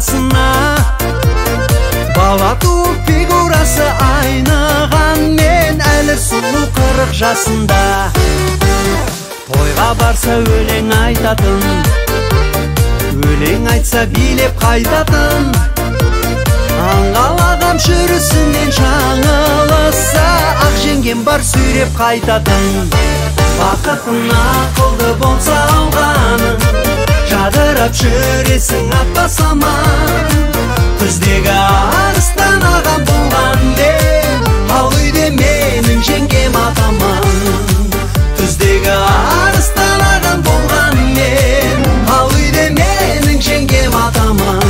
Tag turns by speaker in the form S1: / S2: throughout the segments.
S1: басына. Бала туып фигурасы айныған, мен әлі сұлу 40 жасында. Тойға барса өлең айтатын, өлең айтса билеп қайтатын. Аңғаладам жүрісінен жаңылыса, ақ жеңгем бар сүйреп қайтатын. Бақытын ақылды болса алғаның, жадырап жүресің апа саман. Күздегі арыстан ағам болған деп, ал үйде менің жеңгем атаман. Күздегі арыстан ағам болған мен, ал үйде менің жеңгем атаман.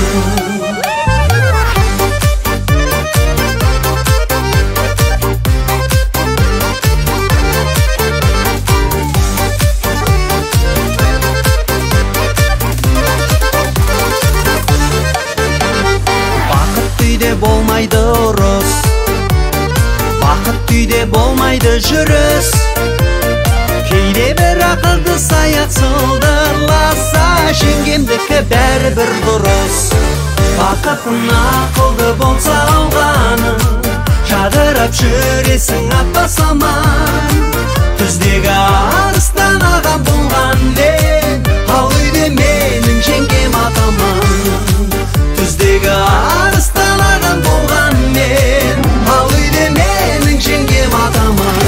S1: Болмайды ұрыс, бақыт үйде болмайды жүріс. Кейде бір ақылды саят сылдырласа, жеңгемдікі бәрі бір дұрыс. Бақытын ақылды болса алғаның, жадырап жүресің апа саман. Күздегі арыстан ағам болған деп, ал үйде менің жеңгем атаман. Күздегі арыстан ағам болған мен, ал үйде менің жеңгем атаман.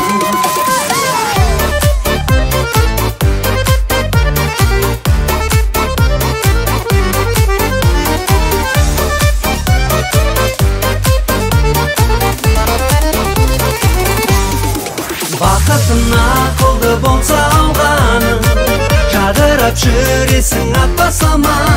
S1: Бақытын ақылды болса алғаның, жадырап жүресің апа саман.